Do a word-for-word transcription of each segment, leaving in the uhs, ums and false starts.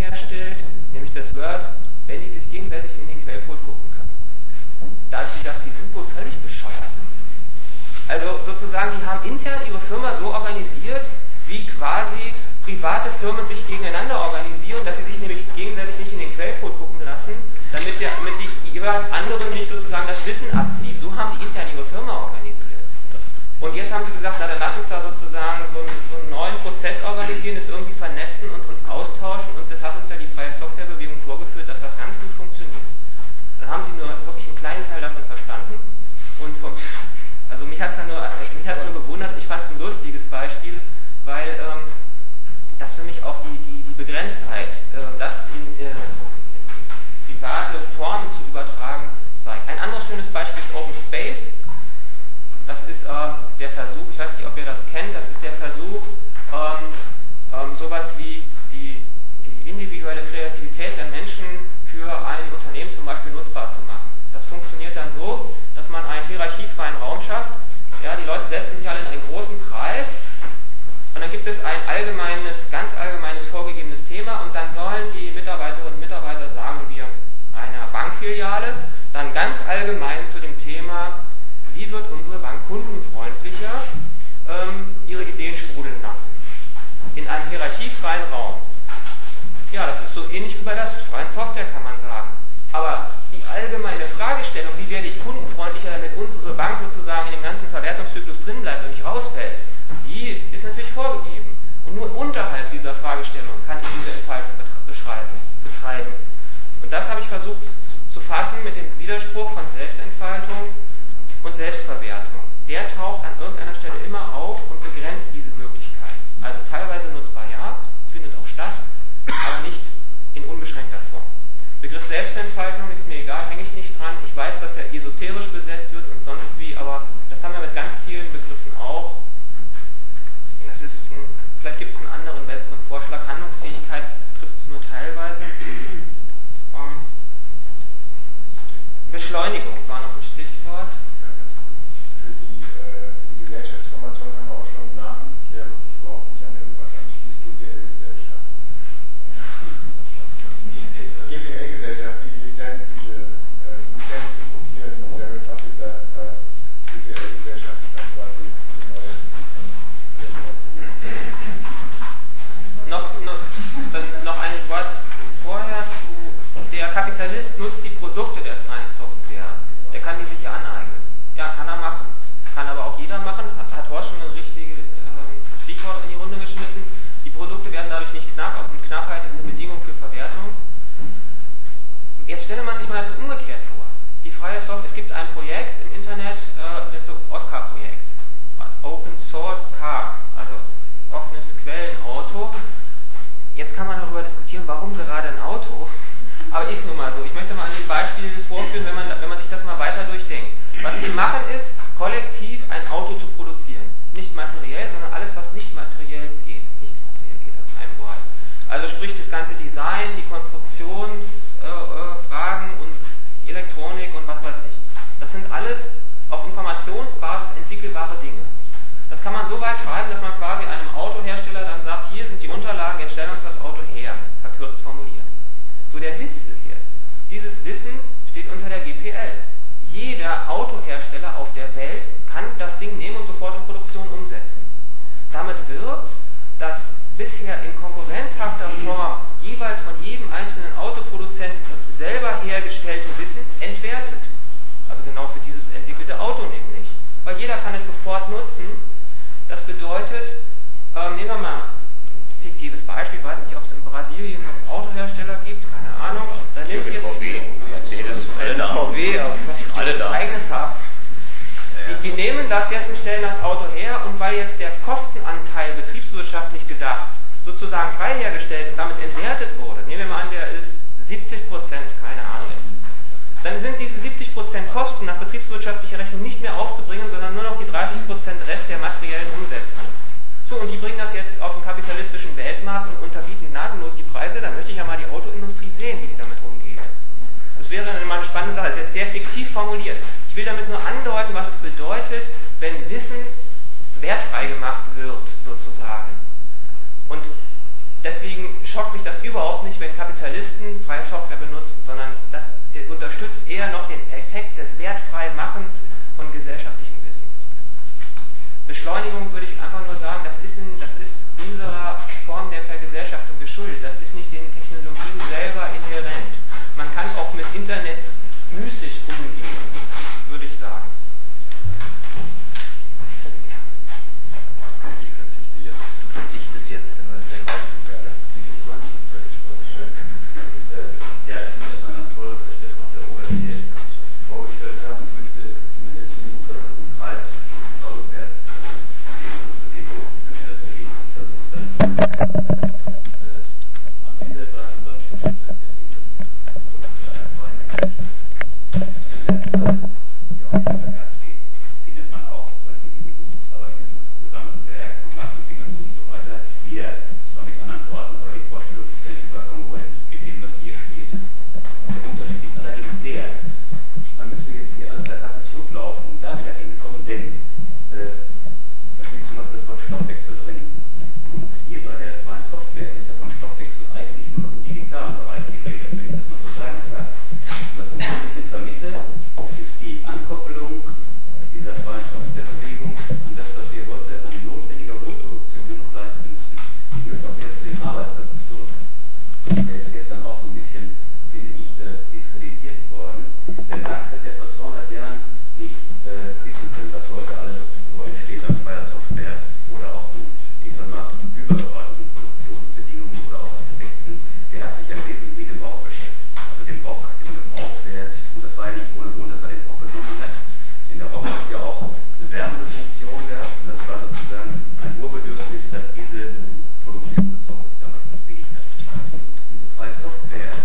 herstellt, nämlich das Word, wenn die sich gegenseitig in den Quellcode gucken kann. Da habe ich gedacht, die sind wohl völlig bescheuert. Also sozusagen, die haben intern ihre Firma so organisiert, wie quasi private Firmen sich gegeneinander organisieren, dass sie sich nämlich gegenseitig nicht in den Quellcode gucken lassen, damit, der, damit die jeweils anderen nicht sozusagen das Wissen abziehen. So haben die intern ihre Firma organisiert. Und jetzt haben sie gesagt, na dann lass uns da sozusagen so einen, so einen neuen Prozess organisieren, das irgendwie vernetzen und uns austauschen, und das hat uns ja die freie Softwarebewegung vorgeführt, dass das ganz gut funktioniert. Dann haben sie nur wirklich einen kleinen Teil davon verstanden, und vom, also mich hat es nur, mich hat's nur gewundert, ich fand es ein lustiges Beispiel, weil ähm, das für mich auch die, die, die Begrenztheit, äh, das in äh, private Formen zu übertragen, zeigt. Ein anderes schönes Beispiel ist Open Space. Das ist äh, der Versuch, ich weiß nicht, ob ihr das kennt, das ist der Versuch, ähm, ähm, sowas wie die, die individuelle Kreativität der Menschen für ein Unternehmen zum Beispiel nutzbar zu machen. Das funktioniert dann so, dass man einen hierarchiefreien Raum schafft. Ja, die Leute setzen sich alle in einen großen Kreis, und dann gibt es ein allgemeines, ganz allgemeines vorgegebenes Thema, und dann sollen die Mitarbeiterinnen und Mitarbeiter, sagen wir, einer Bankfiliale, dann ganz allgemein zu dem Thema, wie wird unsere Bank kundenfreundlicher, ähm, ihre Ideen sprudeln lassen. In einem hierarchiefreien Raum. Ja, das ist so ähnlich wie bei der freien Software, kann man sagen. Aber die allgemeine Fragestellung, wie werde ich kundenfreundlicher, damit unsere Bank sozusagen in dem ganzen Verwertungszyklus drin bleibt und nicht rausfällt, die ist natürlich vorgegeben. Und nur unterhalb dieser Fragestellung kann ich diese Entfaltung betreiben. Und das habe ich versucht zu fassen mit dem Widerspruch von Selbstentfaltung und Selbstverwertung. Der taucht an irgendeiner Stelle immer auf und begrenzt diese Möglichkeit. Also teilweise nutzbar ja, findet auch statt, aber nicht in unbeschränkter Form. Begriff Selbstentfaltung ist mir egal, hänge ich nicht dran. Ich weiß, dass er esoterisch besetzt wird und sonst wie, aber das haben wir mit ganz vielen Begriffen auch. Das ist ein, vielleicht gibt es einen anderen, besseren Vorschlag. Handlungsfähigkeit trifft es nur teilweise. Um, Beschleunigung war noch ein Stichwort. Für die, äh, für die Gesellschaftsformation haben wir auch schon einen Namen, der wirklich überhaupt nicht an irgendwas anschließt, G P L-Gesellschaft. G P L-Gesellschaft, die Lizenz, diese äh, Lizenzen kopieren, General Public License heißt, G P L-Gesellschaft ist dann quasi die neue. Noch, noch, dann noch ein Wort vorher zu, der Kapitalist nutzt die Produkte der freien Software. Der kann die sich ja aneignen. Ja, kann er machen. Kann aber auch jeder machen. Hat, hat Horst schon ein richtiges ähm, Stichwort in die Runde geschmissen. Die Produkte werden dadurch nicht knapp, und Knappheit ist eine Bedingung für Verwertung. Jetzt stelle man sich mal das umgekehrt vor. Die freie Software, es gibt ein Projekt im Internet, äh, das so Oscar-Projekt. Open Source Car, also offenes Quellenauto. Jetzt kann man darüber diskutieren, warum gerade ein Auto. Aber ist nun mal so. Ich möchte mal an dem Beispiel vorführen, wenn man, wenn man sich das mal weiter durchdenkt. Was wir machen ist, kollektiv ein Auto zu produzieren. Nicht materiell, sondern alles, was nicht materiell geht. Nicht materiell geht, das ist ein Wort. Also sprich das ganze Design, die Konstruktionsfragen äh, und Elektronik und was weiß ich. Das sind alles auf Informationsbasis entwickelbare Dinge. Das kann man so weit treiben, dass man quasi einem Autohersteller dann sagt, hier sind die Unterlagen, jetzt stellen uns das Auto her, verkürzt formuliert. So, der Witz ist jetzt, dieses Wissen steht unter der G P L. Jeder Autohersteller auf der Welt kann das Ding nehmen und sofort in Produktion umsetzen. Damit wird das bisher in konkurrenzhafter Form jeweils von jedem einzelnen Autoproduzenten selber hergestellte Wissen entwertet. Also genau für dieses entwickelte Auto nämlich. Weil jeder kann es sofort nutzen. Das bedeutet, ähm, nehmen wir mal ein fiktives Beispiel, ich weiß nicht, ob es in Brasilien noch Autohersteller gibt, keine Ahnung. Da nimmt jetzt V W, Mercedes, alle da. V W, aber vielleicht alle da. eigenes haben. Die, die nehmen das jetzt und stellen das Auto her, und weil jetzt der Kostenanteil betriebswirtschaftlich gedacht sozusagen frei hergestellt und damit entwertet wurde, nehmen wir mal an, der ist siebzig Prozent, keine Ahnung, dann sind diese siebzig Prozent Kosten nach betriebswirtschaftlicher Rechnung nicht mehr aufzubringen, sondern nur noch die dreißig Prozent Rest der materiellen Umsetzung. So, und die bringen das jetzt auf den kapitalistischen Weltmarkt und unterbieten gnadenlos die Preise. Da möchte ich ja mal die Autoindustrie sehen, wie die damit umgeht. Das wäre dann mal eine spannende Sache. Das ist jetzt sehr fiktiv formuliert. Ich will damit nur andeuten, was es bedeutet, wenn Wissen wertfrei gemacht wird, sozusagen. Und deswegen schockt mich das überhaupt nicht, wenn Kapitalisten freie Software benutzen, sondern das unterstützt eher noch den Effekt des wertfreien Machens von gesellschaftlichem Wissen. Beschleunigung würde ich einfach nur sagen, das ist, ein, das ist unserer Form der Vergesellschaftung geschuldet. Das ist nicht den Technologien selber inhärent. Man kann auch mit Internet müßig umgehen, würde ich sagen. Ich verzichte jetzt. Du verzichtest jetzt. Ja, ich finde das ganz toll, dass der Stefan der Robert hier vorgestellt hat. Ich möchte in der letzten Minute einen Kreis zwischen Stolberg und dem wenn mir das gelingt, versucht dann am Ende beim beim ja, da steht, findet man auch bei diesem Buch, aber in diesem gesamten Werk von Max und Fingers und so weiter, wieder, zwar mit anderen Worten, aber die Vorstellung ist ja nicht über kongruent mit dem, was hier steht. Der Unterschied ist allerdings der, man müsste jetzt hier alle Plakate zurücklaufen und da wieder hinkommen, denn äh, da steht zum Beispiel das Wort Stoffwechsel drin. Und hier bei der freien Software ist ja vom Stoffwechsel eigentlich nur noch im digitalen Bereich die Rede, wenn ich das mal so sagen darf. Und was ich ein bisschen vermisse, ist die Ankoppelung dieser freien Softwarebewegung an das, was wir heute an notwendiger Hochproduktion noch leisten müssen. Ich möchte auch jetzt zu den Arbeitsplätzen zurück. Der ist gestern auch so ein bisschen, finde ich, äh, diskreditiert worden. Denn Marx hat ja vor zweihundert Jahren nicht äh, wissen können, was heute alles so entsteht an freier Software oder auch an, ich sag mal, übergeordneten Produktionsbedingungen oder auch Aspekten. Der hat sich ja wesentlich mit dem Rock beschäftigt. Also dem Rock, dem Gebrauchswert. Und das war ja nicht ohne Grund, dass er den Rock genommen hat. Denn der Rock hat ja auch eine wärmende Funktion gehabt. Und das war sozusagen ein Urbedürfnis, das diese Produktion des Rockes damals befriedigt hat. Diese freie Software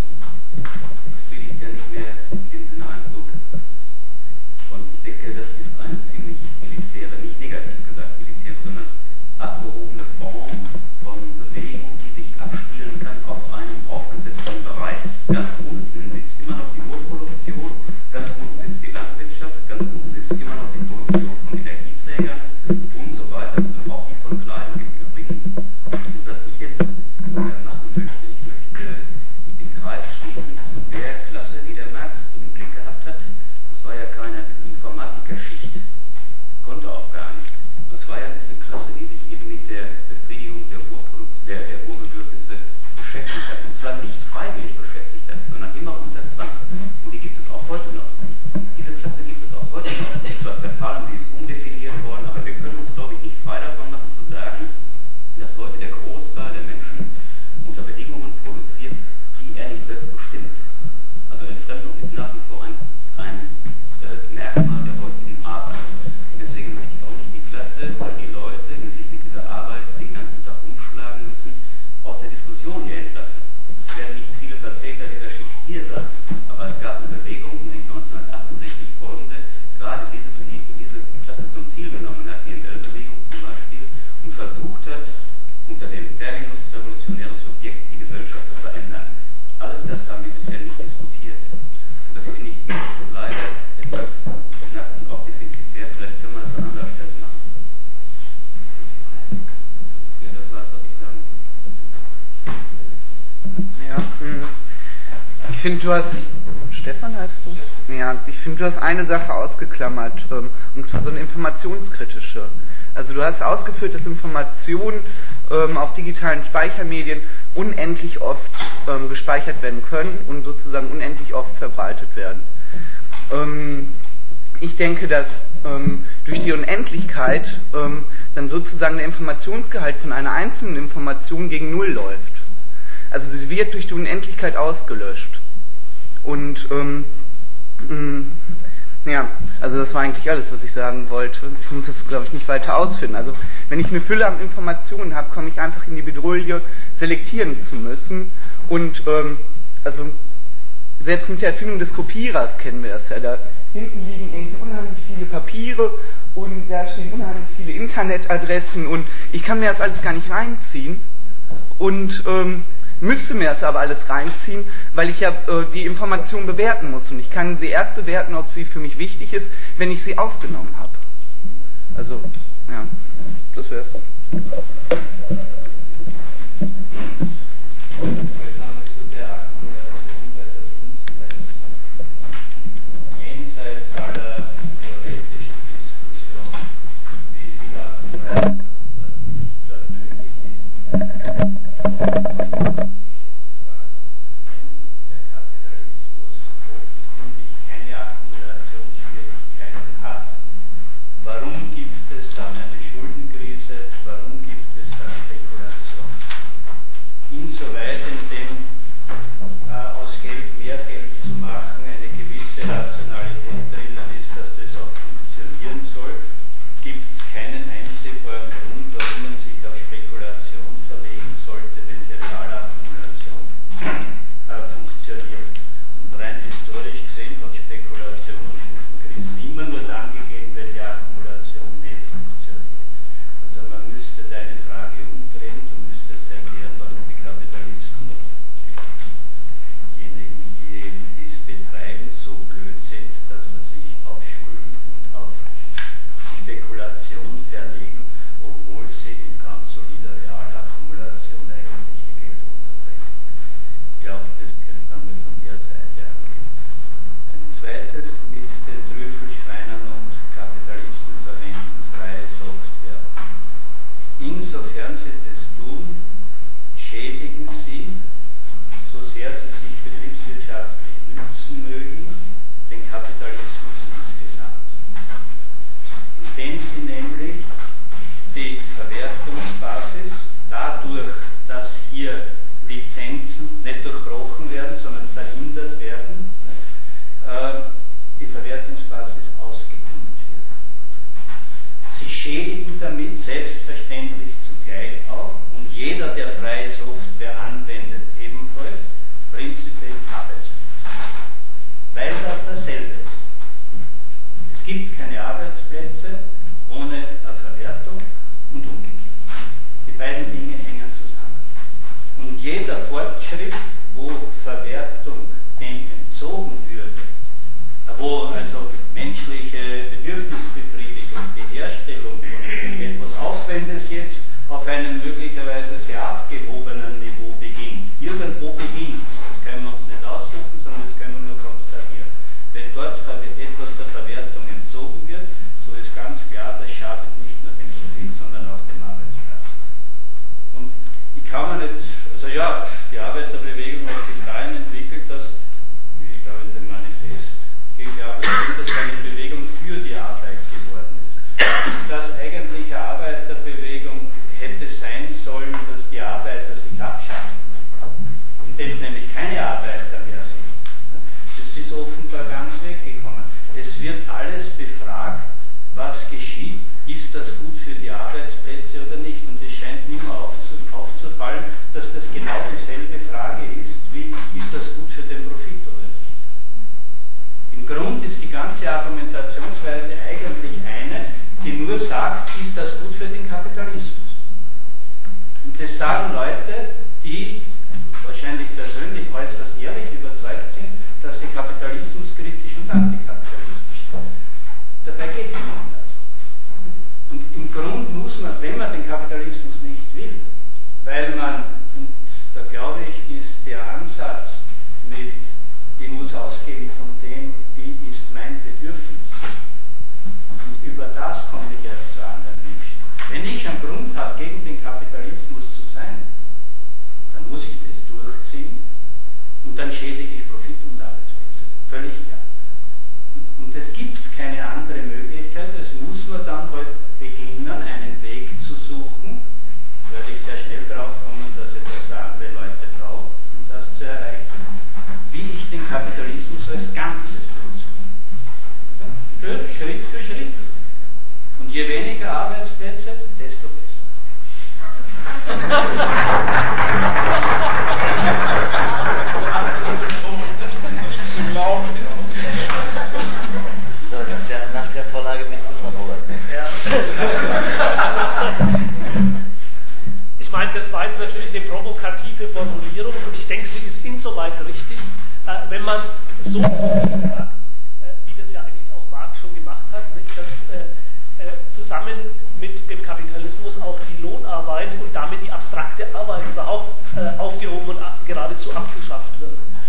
befriedigt ja nicht mehr in dem Sinne ein Urbedürfnis. Und ich denke, das ist eine ziemlich elitäre, nicht negativ gesagt elitäre, sondern abgehobene Form von Bewegung, die sich abspielen kann auf einem aufgesetzten Bereich. Ganz unten sitzt immer noch die Urproduktion, ganz unten sitzt die Landwirtschaft, ganz unten sitzt immer noch die Produktion von Energieträgern und so weiter, und auch die von Kleidung im Übrigen. Und was ich jetzt machen möchte, ich möchte den Kreis schließen zu der Klasse, die der Marx im Blick gehabt hat. Das war ja keine Informatikerschicht, konnte auch gar nicht. Das war ja eine Klasse, die sich eben mit der Befriedigung der, Urprodukt, der, der Urbedürfnisse beschäftigt hat. Und zwar nicht freiwillig beschäftigt hat, sondern immer unter Zwang. Und die gibt es auch heute noch. Diese Klasse gibt es auch heute noch. Sie ist zwar zerfallen, sie ist umdefiniert worden, aber wir können uns, glaube ich, nicht frei davon machen zu sagen, dass heute der Großteil der Menschen unter Bedingungen produziert, die er nicht selbst bestimmt. Also Entfremdung ist nach wie vor ein, ein äh, Merkmal der heutigen Arbeit. Und deswegen möchte ich auch nicht die Klasse oder die Leute, die sich mit dieser Arbeit den ganzen Tag umschlagen müssen, aus der Diskussion hier entlassen. Es werden nicht viele Vertreter dieser Schicht hier sein, aber es gab eine Bewegung, die sich neunzehnhundertachtundsechzig folgende gerade diese, diese Klasse zum Ziel genommen hat, die M L-Bewegung zum Beispiel, und versucht hat, unter dem Terminus revolutionäres Subjekt die Gesellschaft zu verändern. Alles das haben wir bisher nicht diskutiert. Und das finde ich leider etwas knapp und auch defizitär. Vielleicht können wir das an anderer Stelle machen. Ja, das war es, was ich sagen wollte. Ja, ich finde, du hast... Stefan heißt du? Ja, ich finde, du hast eine Sache ausgeklammert, und zwar so eine informationskritische. Also du hast ausgeführt, dass Informationen ähm, auf digitalen Speichermedien unendlich oft ähm, gespeichert werden können und sozusagen unendlich oft verbreitet werden. Ähm, ich denke, dass ähm, durch die Unendlichkeit ähm, dann sozusagen der Informationsgehalt von einer einzelnen Information gegen Null läuft. Also sie wird durch die Unendlichkeit ausgelöscht. Und ähm, mh, ja, also das war eigentlich alles, was ich sagen wollte. Ich muss das, glaube ich, nicht weiter ausführen. Also wenn ich eine Fülle an Informationen habe, komme ich einfach in die Bedrohung, selektieren zu müssen. Und ähm, also selbst mit der Erfindung des Kopierers kennen wir das ja. Da hinten liegen irgendwie unheimlich viele Papiere und da stehen unheimlich viele Internetadressen und ich kann mir das alles gar nicht reinziehen. Und ähm, müsste mir das aber alles reinziehen, weil ich ja äh, die Information bewerten muss. Und ich kann sie erst bewerten, ob sie für mich wichtig ist, wenn ich sie aufgenommen habe. Also, ja, das wär's. zusammen mit dem Kapitalismus auch die Lohnarbeit und damit die abstrakte abstrakte Arbeit überhaupt äh, aufgehoben und ab, geradezu abgeschafft wird.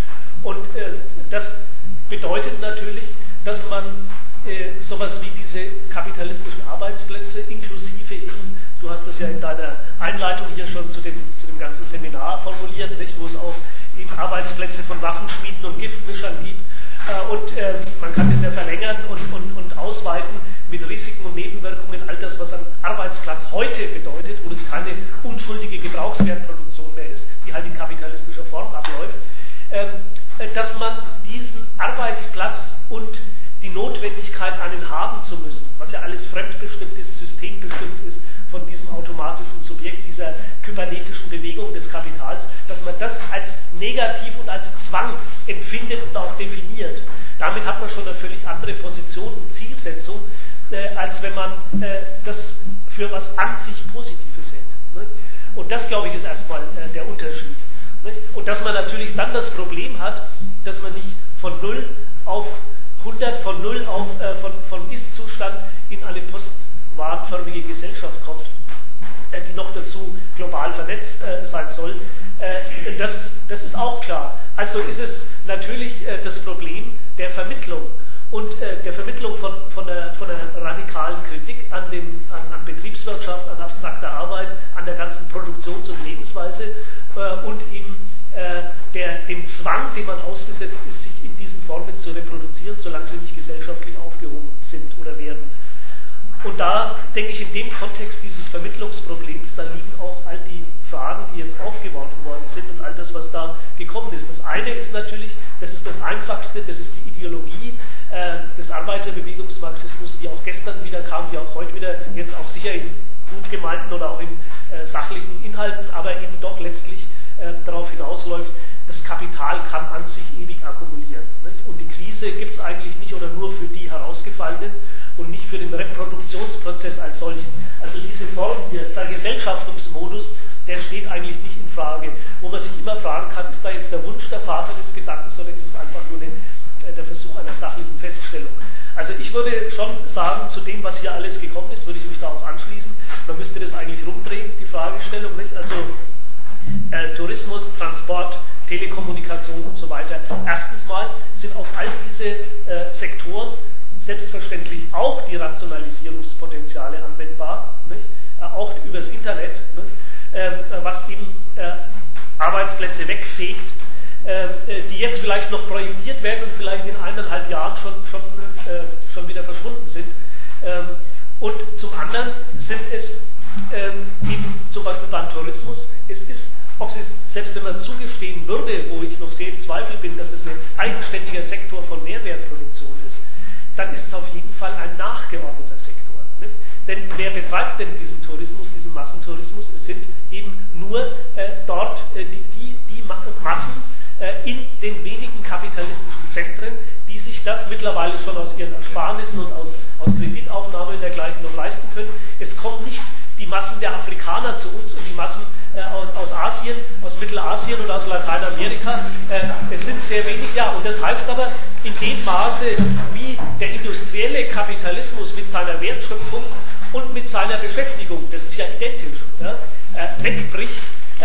Und äh, das bedeutet natürlich, dass man äh, sowas wie diese kapitalistischen Arbeitsplätze inklusive eben, du hast das ja in deiner Einleitung hier schon zu dem, zu dem ganzen Seminar formuliert, nicht, wo es auch eben Arbeitsplätze von Waffenschmieden und Giftmischern gibt. Äh, und äh, man kann das ja verlängern und, und, und ausweiten mit Risiken und Nebenwirkungen, all das, was ein Arbeitsplatz heute bedeutet, wo das keine unschuldige Gebrauchswertproduktion mehr ist, die halt in kapitalistischer Form abläuft, äh, dass man diesen Arbeitsplatz und die Notwendigkeit, einen haben zu müssen, was ja alles fremdbestimmt ist, systembestimmt ist von diesem automatischen Subjekt, dieser kybernetischen Bewegung des Kapitals, dass man das als negativ und als Zwang empfindet und auch definiert. Damit hat man schon eine völlig andere Position und Zielsetzung, äh, als wenn man äh, das für was an sich Positives hält. Ne? Und das, glaube ich, ist erstmal äh, der Unterschied. Nicht? Und dass man natürlich dann das Problem hat, dass man nicht von null auf hundert, von null auf äh, von, von Ist-Zustand in eine postwarenförmige Gesellschaft kommt, äh, die noch dazu global vernetzt äh, sein soll. Äh, das, das ist auch klar. Also ist es natürlich äh, das Problem der Vermittlung und äh, der Vermittlung von, von, einer, von einer radikalen Kritik an, dem, an, an Betriebswirtschaft, an abstrakter Arbeit, an der ganzen Produktions- und Lebensweise äh, und eben äh, der, dem Zwang, dem man ausgesetzt ist, sich in diesen Formen zu reproduzieren, solange sie nicht gesellschaftlich aufgehoben sind oder werden. Und da denke ich, in dem Kontext dieses Vermittlungsproblems, da liegen auch all die Fragen, die jetzt aufgeworfen worden sind und all das, was da gekommen ist. Das eine ist natürlich, das ist das Einfachste, das ist die Ideologie äh, des Arbeiterbewegungsmarxismus, die auch gestern wieder kam, die auch heute wieder, jetzt auch sicher in gut gemeinten oder auch in äh, sachlichen Inhalten, aber eben doch letztlich äh, darauf hinausläuft, das Kapital kann an sich ewig akkumulieren. Nicht? Und die Krise gibt es eigentlich nicht oder nur für die Herausgefallenen und nicht für den Reproduktionsprozess als solchen. Also diese Form hier, der Gesellschaftungsmodus, der steht eigentlich nicht in Frage. Wo man sich immer fragen kann, ist da jetzt der Wunsch der Vater des Gedankens oder ist es einfach nur eine, äh, der Versuch einer sachlichen Feststellung? Also ich würde schon sagen, zu dem, was hier alles gekommen ist, würde ich mich da auch anschließen. Man müsste das eigentlich rumdrehen, die Fragestellung, nicht? Also äh, Tourismus, Transport, Telekommunikation und so weiter. Erstens mal sind auf all diese äh, Sektoren selbstverständlich auch die Rationalisierungspotenziale anwendbar, nicht? Äh, auch übers Internet, äh, was eben äh, Arbeitsplätze wegfegt, äh, die jetzt vielleicht noch projektiert werden und vielleicht in eineinhalb Jahren schon, schon, äh, schon wieder verschwunden sind. Ähm, und zum anderen sind es ähm, eben zum Beispiel beim Tourismus, es ist, ob es selbst wenn man zugestehen würde, wo ich noch sehr im Zweifel bin, dass es ein eigenständiger Sektor von Mehrwertproduktion ist, dann ist es auf jeden Fall ein nachgeordneter Sektor. Nicht? Denn wer betreibt denn diesen Tourismus, diesen Massentourismus? Es sind eben nur äh, dort äh, die, die, die Massen äh, in den wenigen kapitalistischen Zentren, die sich das mittlerweile schon aus ihren Ersparnissen und aus, aus Kreditaufnahmen und dergleichen noch leisten können. Es kommen nicht die Massen der Afrikaner zu uns und die Massen äh, aus, aus Asien, aus Mittelasien und aus Lateinamerika. Äh, es sind sehr wenig, ja, und das heißt aber, in dem Maße, wie der industrielle Kapitalismus mit seiner Wertschöpfung und mit seiner Beschäftigung, das ist ja identisch, ja, äh, wegbricht,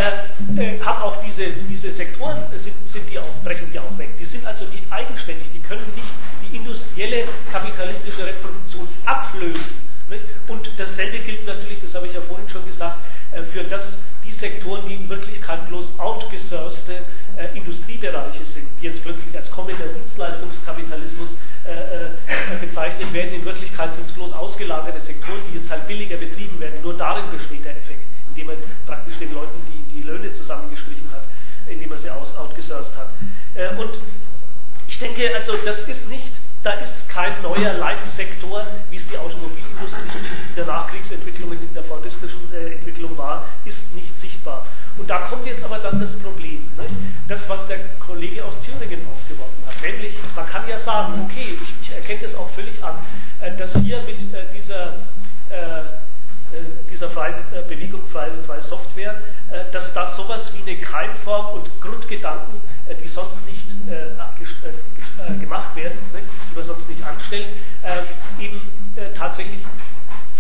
äh, äh, haben auch diese, diese Sektoren, sind, sind die auch, brechen die auch weg. Die sind also nicht eigenständig, die können nicht die industrielle kapitalistische Reproduktion ablösen. Nicht? Und dasselbe gilt natürlich, das habe ich ja vorhin schon gesagt, äh, für das, die Sektoren, die in Wirklichkeit bloß outgesourcete äh, Industriebereiche sind, die jetzt plötzlich als kommender Dienstleistungskapitalismus äh, äh, bezeichnet werden. In Wirklichkeit sind es bloß ausgelagerte Sektoren, die jetzt halt billiger betrieben werden. Nur darin besteht der Effekt, indem man praktisch den Leuten die, die Löhne zusammengestrichen hat, indem man sie aus, outgesourced hat. Äh, und ich denke, also das ist nicht, da ist kein neuer Leitsektor, wie es die Automobilindustrie in der Nachkriegsentwicklung, in der fordistischen äh, Entwicklung war, ist nicht sichtbar. Und da kommt jetzt aber dann das Problem, nicht? Das, was der Kollege aus Thüringen aufgeworfen hat, nämlich, man kann ja sagen, okay, ich, ich erkenne das auch völlig an, äh, dass hier mit äh, dieser äh, dieser freien äh, Bewegung, freie, freie Software, äh, dass da sowas wie eine Keimform und Grundgedanken, äh, die sonst nicht äh, äh, gemacht werden, ne, die man sonst nicht anstellt, äh, eben äh, tatsächlich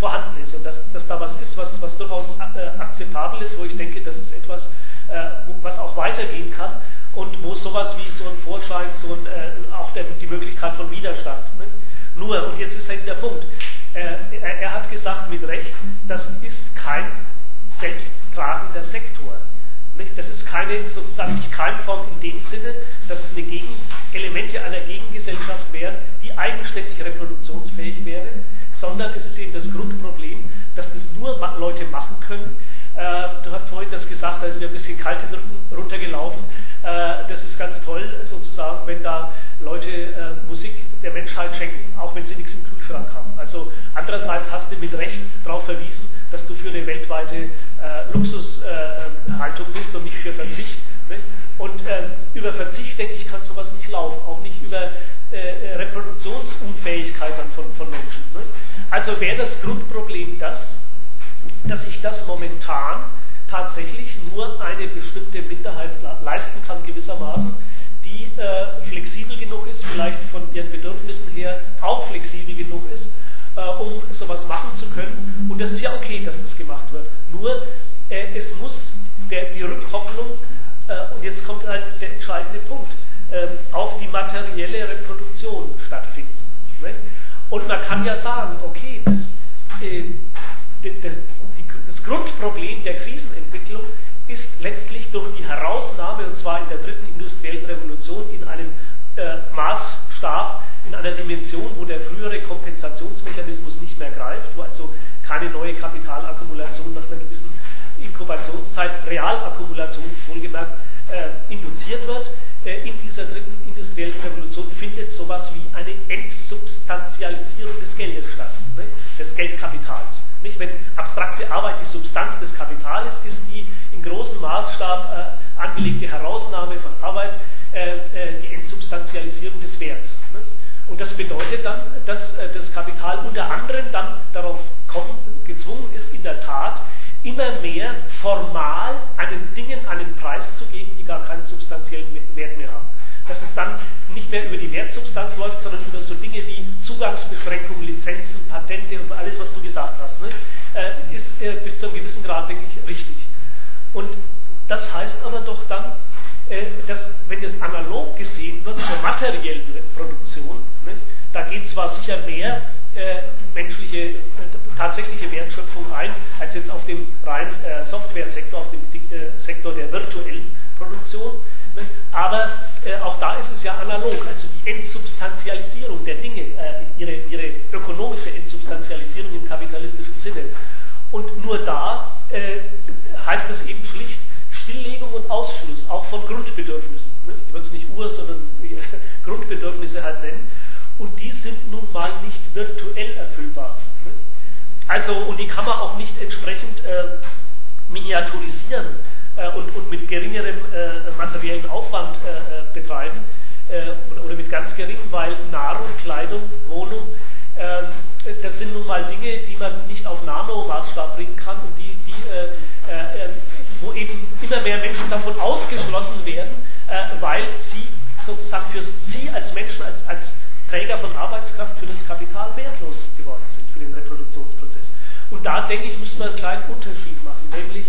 vorhanden ist und dass, dass da was ist, was, was durchaus äh, akzeptabel ist, wo ich denke, das ist etwas, äh, was auch weitergehen kann und wo sowas wie so ein Vorschein, so ein, äh, auch der, die Möglichkeit von Widerstand. Ne? Nur, und jetzt ist eben der Punkt, äh, er, er hat gesagt mit Recht, das ist kein selbsttragender Sektor. Nicht? Das ist keine, sozusagen nicht Keimform in dem Sinne, dass es eine Gegen, Elemente einer Gegengesellschaft wären, die eigenständig reproduktionsfähig wäre, sondern es ist eben das Grundproblem, dass das nur Leute machen können. Äh, du hast vorhin das gesagt, da ist mir ein bisschen kalt den Rücken runtergelaufen. Äh, das ist ganz toll, sozusagen, wenn da Leute äh, Musik der Menschheit schenken, auch wenn sie nichts im Kühlschrank haben. Also andererseits hast du mit Recht darauf verwiesen, dass du für eine weltweite äh, Luxushaltung äh, bist und nicht für Verzicht. Nicht? Und äh, über Verzicht, denke ich, kann sowas nicht laufen. Auch nicht über äh, Reproduktionsunfähigkeit dann von, von Menschen. Nicht? Also wäre das Grundproblem das, dass sich das momentan tatsächlich nur eine bestimmte Minderheit leisten kann, gewissermaßen, die äh, flexibel genug ist, vielleicht von ihren Bedürfnissen her auch flexibel genug ist, äh, um sowas machen zu können. Und das ist ja okay, dass das gemacht wird. Nur, äh, es muss der, die Rückkopplung, äh, und jetzt kommt halt der entscheidende Punkt, äh, auf die materielle Reproduktion stattfinden. Ne? Und man kann ja sagen, okay, das, äh, das, die, das Grundproblem der Krisenentwicklung ist letztlich durch die Herausnahme, und zwar in der dritten industriellen Revolution, in einem äh, Maßstab, in einer Dimension, wo der frühere Kompensationsmechanismus nicht mehr greift, wo also keine neue Kapitalakkumulation nach einer gewissen Inkubationszeit, Realakkumulation wohlgemerkt, äh, induziert wird. Äh, in dieser dritten industriellen Revolution findet sowas wie eine Entsubstantialisierung des Geldes statt, nicht? Des Geldkapitals. Nicht? Wenn abstrakte Arbeit die Substanz des Kapitals ist, die in großem Maßstab äh, angelegte Herausnahme von Arbeit äh, äh, die Entsubstantialisierung des Werts. Nicht? Und das bedeutet dann, dass äh, das Kapital unter anderem dann darauf kommen, gezwungen ist, in der Tat immer mehr formal einen Dingen einen Preis zu geben, die gar keinen substanziellen Wert mehr haben. Dass es dann nicht mehr über die Wertsubstanz läuft, sondern über so Dinge wie Zugangsbeschränkungen, Lizenzen, Patente und alles, was du gesagt hast, ne? äh, ist äh, bis zu einem gewissen Grad, denke ich, richtig. Und das heißt aber doch dann, äh, dass, wenn das analog gesehen wird zur materiellen Produktion, ne? Da geht zwar sicher mehr äh, menschliche, äh, tatsächliche Wertschöpfung ein, als jetzt auf dem reinen äh, Softwaresektor, auf dem äh, Sektor der virtuellen Produktion. Ne? Aber äh, auch da ist es ja analog, also die Entsubstantialisierung der Dinge, äh, ihre, ihre ökonomische Entsubstantialisierung im kapitalistischen Sinne. Und nur da äh, heißt es eben schlicht Stilllegung und Ausschluss, auch von Grundbedürfnissen. Ne? Ich würde es nicht Ur-, sondern äh, Grundbedürfnisse halt nennen. Und die sind nun mal nicht virtuell erfüllbar. Ne? Also, und die kann man auch nicht entsprechend äh, miniaturisieren äh, und, und mit geringerem äh, materiellen Aufwand äh, betreiben äh, oder, oder mit ganz geringem, weil Nahrung, Kleidung, Wohnung, äh, das sind nun mal Dinge, die man nicht auf Nanomaßstab bringen kann und die, die äh, äh, wo eben immer mehr Menschen davon ausgeschlossen werden, äh, weil sie sozusagen für sie als Menschen, als, als Träger von Arbeitskraft für das Kapital wertlos geworden sind, für den Reproduktionsprozess. Und da, denke ich, müssen wir einen kleinen Unterschied machen, nämlich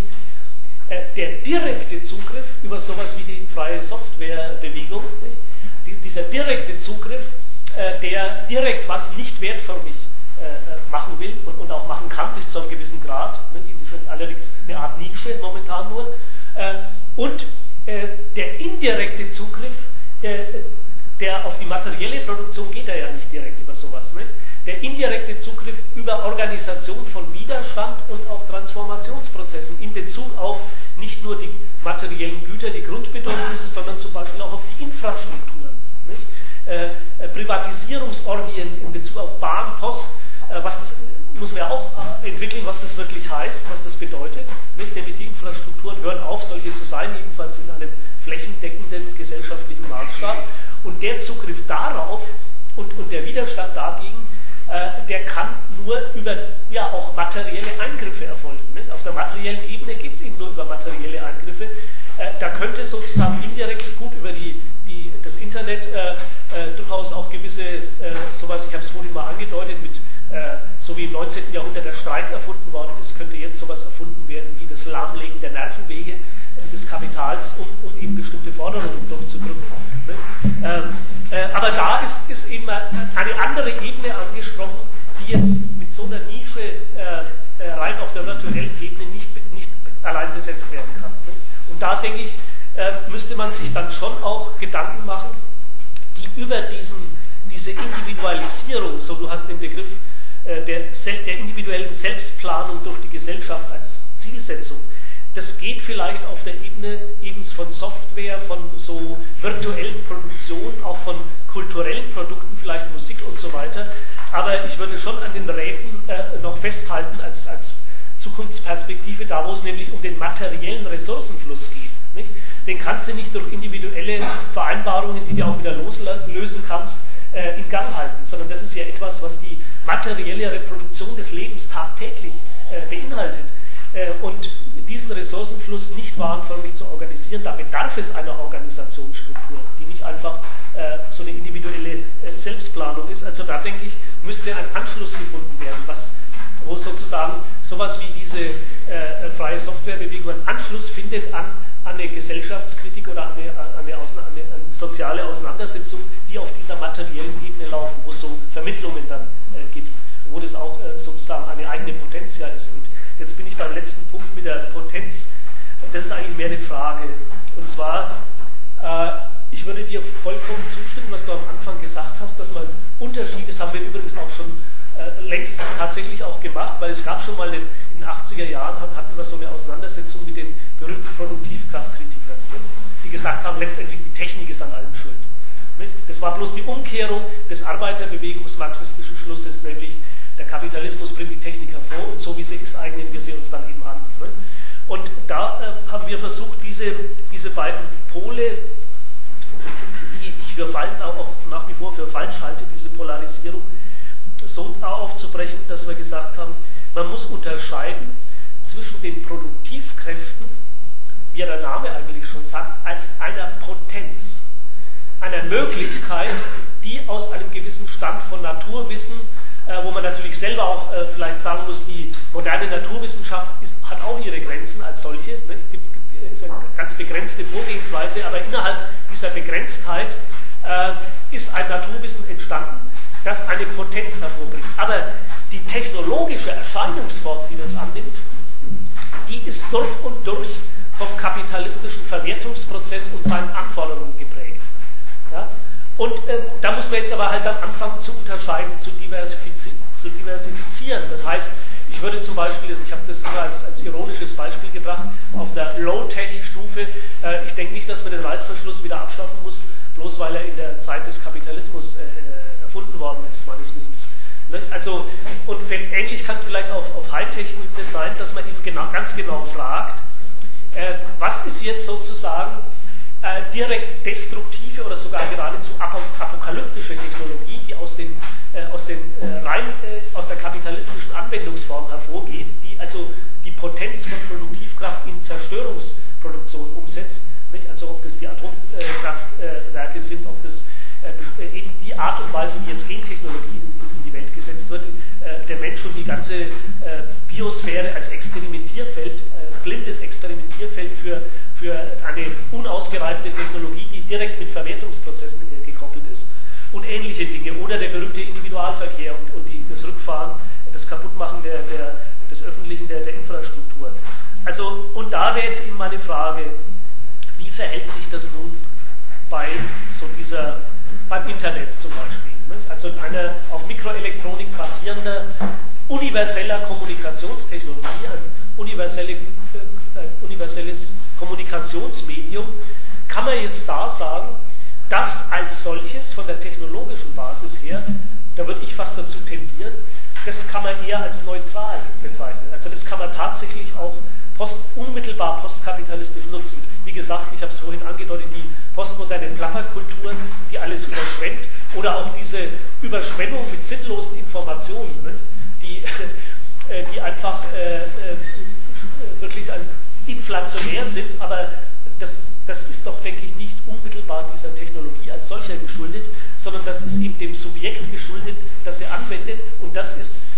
äh, der direkte Zugriff über sowas wie die freie Softwarebewegung, die, dieser direkte Zugriff, äh, der direkt was nicht wertförmig äh, machen will und, und auch machen kann bis zu einem gewissen Grad, ne, das ist allerdings eine Art Nische momentan nur, äh, und äh, der indirekte Zugriff, äh, der auf die materielle Produktion geht er ja nicht direkt über sowas. Nicht? Der indirekte Zugriff über Organisation von Widerstand und auch Transformationsprozessen in Bezug auf nicht nur die materiellen Güter, die Grundbedürfnisse, sondern zum Beispiel auch auf die Infrastrukturen. Nicht? Äh, Privatisierungsorgien in Bezug auf Bahn, Post, äh, was das muss man ja auch äh, entwickeln, was das wirklich heißt, was das bedeutet. Nicht? Nämlich die Infrastrukturen hören auf, solche zu sein, jedenfalls in einem flächendeckenden gesellschaftlichen Maßstab. Und der Zugriff darauf und, und der Widerstand dagegen, äh, der kann nur über ja auch materielle Eingriffe erfolgen. Nicht? Auf der materiellen Ebene geht es eben nur über materielle Eingriffe. Äh, da könnte sozusagen indirekt gut über die, die, das Internet äh, äh, durchaus auch gewisse, äh, sowas, ich habe es vorhin mal angedeutet, mit äh, so so wie im neunzehnten Jahrhundert der Streik erfunden worden ist, könnte jetzt sowas erfunden werden wie das Lahmlegen der Nervenwege des Kapitals, um, um eben bestimmte Forderungen durchzudrücken. Ne? Ähm, äh, aber da ist, ist eben eine andere Ebene angesprochen, die jetzt mit so einer Nische äh, äh, rein auf der virtuellen Ebene nicht, nicht allein besetzt werden kann. Ne? Und da denke ich, äh, müsste man sich dann schon auch Gedanken machen, die über diesen, diese Individualisierung, so du hast den Begriff äh, der, der individuellen Selbstplanung durch die Gesellschaft als Zielsetzung, das geht vielleicht auf der Ebene eben von Software, von so virtuellen Produktionen, auch von kulturellen Produkten, vielleicht Musik und so weiter. Aber ich würde schon an den Räten äh, noch festhalten als, als Zukunftsperspektive, da wo es nämlich um den materiellen Ressourcenfluss geht. Nicht? Den kannst du nicht durch individuelle Vereinbarungen, die du auch wieder loslösen kannst, äh, in Gang halten, sondern das ist ja etwas, was die materielle Reproduktion des Lebens tagtäglich äh, beinhaltet. Und diesen Ressourcenfluss nicht warenförmig zu organisieren, da bedarf es einer Organisationsstruktur, die nicht einfach äh, so eine individuelle äh, Selbstplanung ist. Also da denke ich, müsste ein Anschluss gefunden werden, was, wo sozusagen sowas wie diese äh, freie Softwarebewegung einen Anschluss findet an, an eine Gesellschaftskritik oder an eine, an eine, Außen, an eine, eine soziale Auseinandersetzung, die auf dieser materiellen Ebene laufen, wo es so Vermittlungen dann äh, gibt, wo das auch äh, sozusagen eine eigene Potenz ja ist. Und jetzt bin ich beim letzten Punkt mit der Potenz. Das ist eigentlich mehr eine Frage. Und zwar, äh, ich würde dir vollkommen zustimmen, was du am Anfang gesagt hast, dass man Unterschiede, das haben wir übrigens auch schon äh, längst tatsächlich auch gemacht, weil es gab schon mal in den achtziger Jahren, hatten wir so eine Auseinandersetzung mit den berühmten Produktivkraftkritikern, die gesagt haben, letztendlich die Technik ist an allem schuld. Das war bloß die Umkehrung des arbeiterbewegungsmarxistischen Schlusses, nämlich der Kapitalismus bringt die Technik hervor und so wie sie ist, eignen wir sie uns dann eben an. Ne? Und da äh, haben wir versucht, diese, diese beiden Pole, die ich für falsch, auch nach wie vor für falsch halte, diese Polarisierung, so aufzubrechen, dass wir gesagt haben, man muss unterscheiden zwischen den Produktivkräften, wie ja der Name eigentlich schon sagt, als einer Potenz, einer Möglichkeit, die aus einem gewissen Stand von Naturwissen, äh, wo man natürlich selber auch äh, vielleicht sagen muss, die moderne Naturwissenschaft ist, hat auch ihre Grenzen als solche, ne? Es gibt, ist eine ganz begrenzte Vorgehensweise, aber innerhalb dieser Begrenztheit äh, ist ein Naturwissen entstanden, das eine Potenz hervorbringt. Aber die technologische Erscheinungsform, die das annimmt, die ist durch und durch vom kapitalistischen Verwertungsprozess und seinen Anforderungen geprägt. Ja? Und äh, da muss man jetzt aber halt am Anfang zu unterscheiden, zu, diversifizi zu diversifizieren. Das heißt, ich würde zum Beispiel, ich habe das immer als, als ironisches Beispiel gebracht, auf der Low-Tech-Stufe, äh, ich denke nicht, dass man den Reißverschluss wieder abschaffen muss, bloß weil er in der Zeit des Kapitalismus äh, erfunden worden ist, meines Wissens. Also, und wenn, ähnlich kann es vielleicht auf, auf Hightech-Ebene sein, dass man eben genau, ganz genau fragt, äh, was ist jetzt sozusagen äh, direkt destruktive oder sogar geradezu apokalyptische Technologie, die aus, den, äh, aus, den, äh, rein, äh, aus der kapitalistischen Anwendungsform hervorgeht, die also die Potenz von Produktivkraft in Zerstörungsproduktion umsetzt, nicht? Also ob das die Atomkraftwerke äh, sind, ob das äh, eben die Art und Weise, wie jetzt Gentechnologie in, in die Welt gesetzt wird, äh, der Mensch und die ganze äh, Biosphäre als Experimentierfeld, äh, blindes Experimentierfeld für, für eine unausgereifte Technologie, die direkt mit Verwertungsprozessen äh, gekoppelt ist und ähnliche Dinge. Oder der berühmte Individualverkehr und, und die, das Rückfahren, das Kaputtmachen der, der, des Öffentlichen, der, der Infrastruktur. Also, und da wäre jetzt eben meine Frage, wie verhält sich das nun bei so dieser, beim Internet zum Beispiel? Nicht? Also einer auf Mikroelektronik basierender, universeller Kommunikationstechnologie, ein, universelle, ein universelles Kommunikationsmedium, kann man jetzt da sagen, dass als solches von der technologischen Basis her, da würde ich fast dazu tendieren, das kann man eher als neutral bezeichnen. Also das kann man tatsächlich auch post, unmittelbar postkapitalistisch nutzen. Wie gesagt, ich habe es vorhin angedeutet, die postmoderne Plapperkultur, die alles überschwemmt, oder auch diese Überschwemmung mit sinnlosen Informationen, ne, die, äh, die einfach äh, äh, wirklich ein, inflationär sind, aber das, das ist doch, denke ich, nicht unmittelbar dieser Technologie als solcher geschuldet, sondern das ist eben dem Subjekt geschuldet, das sie anwendet, und das ist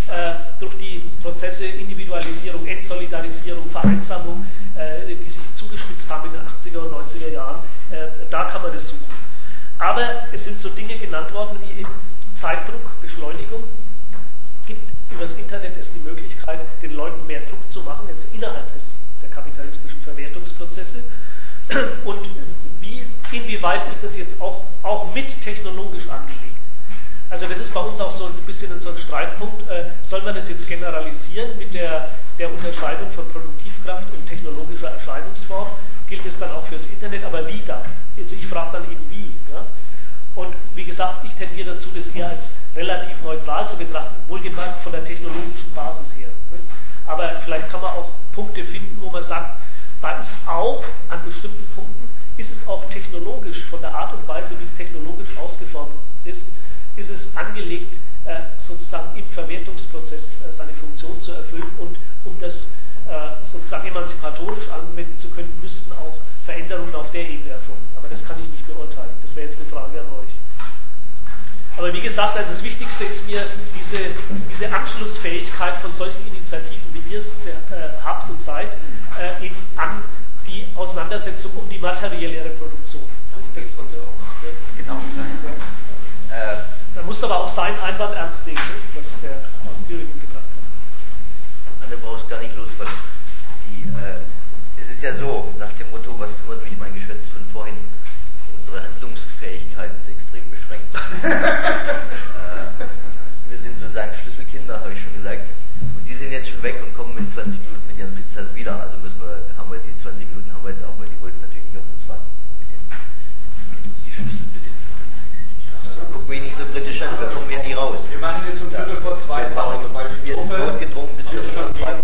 äh, durch die Prozesse Individualisierung, Entsolidarisierung, Vereinsamung, äh, die sich zugespitzt haben in den achtziger und neunziger Jahren, äh, da kann man das suchen. Aber es sind so Dinge genannt worden wie eben Zeitdruck, Beschleunigung. Gibt über das Internet es die Möglichkeit, den Leuten mehr Druck zu machen, jetzt innerhalb des, der kapitalistischen Verwertungsprozesse. Und wie, inwieweit ist das jetzt auch, auch mit technologisch angelegt? Also das ist bei uns auch so ein bisschen so ein Streitpunkt. Äh, soll man das jetzt generalisieren mit der, der Unterscheidung von Produktivkraft und technologischer Erscheinungsform? Gilt es dann auch fürs Internet, aber wie dann? Also ich frage dann eben wie. Ja? Und wie gesagt, ich tendiere dazu, das eher als relativ neutral zu betrachten, wohlgemerkt von der technologischen Basis her. Ne? Aber vielleicht kann man auch Punkte finden, wo man sagt, da ist auch an bestimmten Punkten, ist es auch technologisch, von der Art und Weise, wie es technologisch ausgeformt ist, ist es angelegt, äh, sozusagen im Verwertungsprozess äh, seine Funktion zu erfüllen, und um das äh, sozusagen emanzipatorisch anwenden zu können, müssten auch Veränderungen auf der Ebene erfolgen. Aber das kann ich nicht beurteilen. Das wäre jetzt eine Frage an euch. Aber wie gesagt, also das Wichtigste ist mir diese, diese Anschlussfähigkeit von solchen Initiativen, wie ihr es äh, habt und seid, äh, eben an die Auseinandersetzung um die materielle Reproduktion. Das ist uns auch. Ja. Genau. Ja. Äh, Da muss aber auch seinen Einwand ernst nehmen, ne, was der aus Thüringen gebracht hat. Du brauchst gar nicht losfassen. Die, äh, es ist ja so, nach dem Motto, was kümmert mich mein Geschwätz von vorhin? Unsere Handlungsfähigkeit ist extrem beschränkt. äh, wir sind sozusagen Schlüsselkinder, habe ich schon gesagt. Und die sind jetzt schon weg und kommen in zwanzig Minuten mit ihren Pizzas